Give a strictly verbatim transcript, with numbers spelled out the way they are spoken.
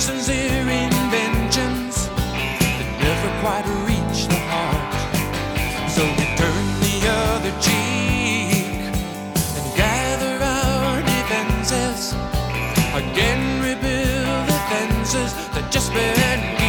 sincere inventions that never quite reach the heart. So we turn the other cheek and gather our defenses, again rebuild the fences that just been